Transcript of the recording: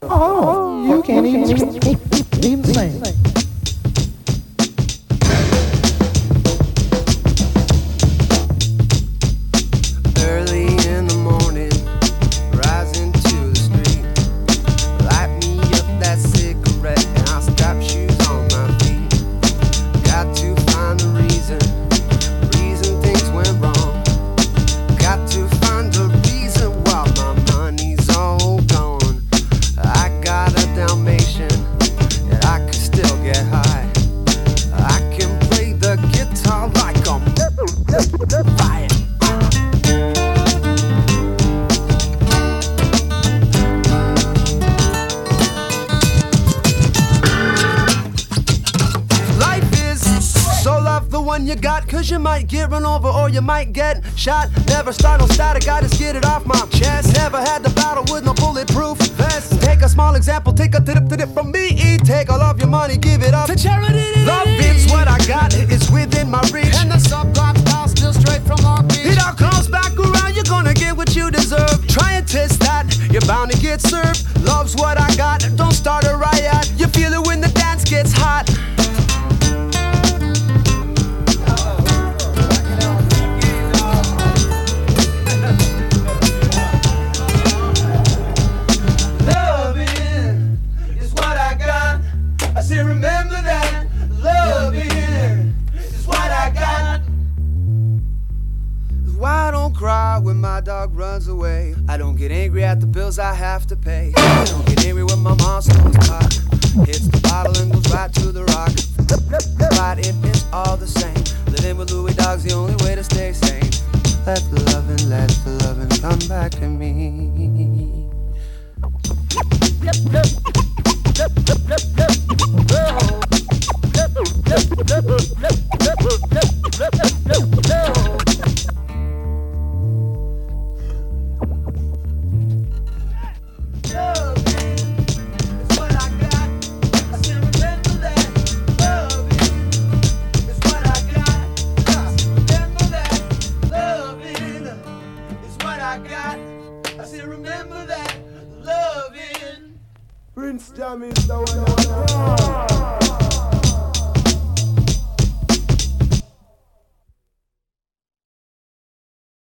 Oh, you can't even sing. Early in the morning, rising to the street. Light me up that cigarette and I'll strap shoes on my feet. Got to find a reason things went wrong. Got to find a reason why my money's all gone. I got a Dalmatian and I can still get high. I can play the guitar like I'm fire. The one you got, cause you might get run over or you might get shot. Never start no static, I just get it off my chest. Never had to battle with no bulletproof vest. Take a small example, take a tip from me. Take all of your money, give it up to charity. Love is what I got, it's within my reach. And the subplot style still straight from our beach. It all comes back around, you're gonna get what you deserve. Try and test that, you're bound to get served. Love's what I got, don't start a riot. You feel it when the dance gets hot. Remember that loving is what I got. Why I don't cry when my dog runs away? I don't get angry at the bills I have to pay. I don't get angry when my mom smokes pot, hits the bottle and goes right to the rock. But it is all the same. Living with Louis Dog's the only way to stay sane. Let the loving come back to me. Prince Jam is the one.